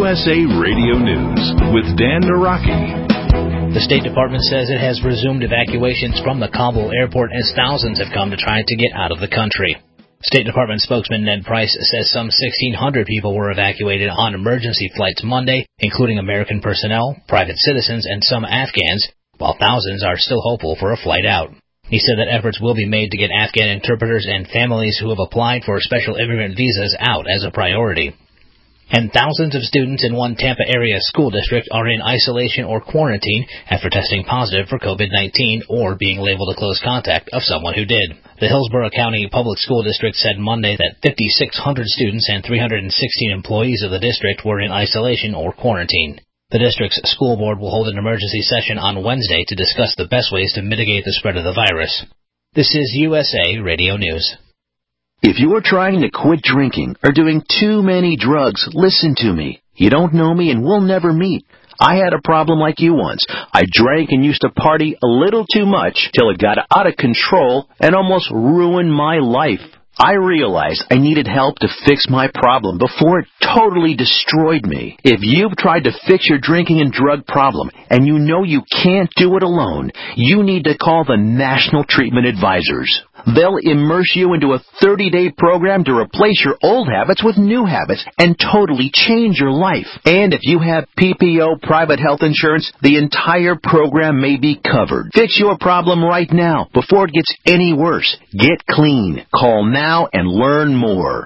USA Radio News with Dan Naraki. The State Department says it has resumed evacuations from the Kabul airport as thousands have come to try to get out of the country. State Department spokesman Ned Price says some 1,600 people were evacuated on emergency flights Monday, including American personnel, private citizens, and some Afghans, while thousands are still hopeful for a flight out. He said that efforts will be made to get Afghan interpreters and families who have applied for special immigrant visas out as a priority. And thousands of students in one Tampa area school district are in isolation or quarantine after testing positive for COVID-19 or being labeled a close contact of someone who did. The Hillsborough County Public School District said Monday that 5,600 students and 316 employees of the district were in isolation or quarantine. The district's school board will hold an emergency session on Wednesday to discuss the best ways to mitigate the spread of the virus. This is USA Radio News. If you're trying to quit drinking or doing too many drugs, listen to me. You don't know me and we'll never meet. I had a problem like you once. I drank and used to party a little too much till it got out of control and almost ruined my life. I realized I needed help to fix my problem before it totally destroyed me. If you've tried to fix your drinking and drug problem and you know you can't do it alone, you need to call the National Treatment Advisors. They'll immerse you into a 30-day program to replace your old habits with new habits and totally change your life. And if you have PPO private health insurance, the entire program may be covered. Fix your problem right now before it gets any worse. Get clean. Call now and learn more.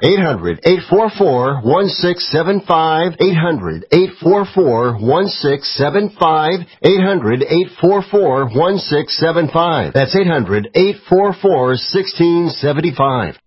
800-844-1675. 800-844-1675. 800-844-1675. That's 800-844-1675.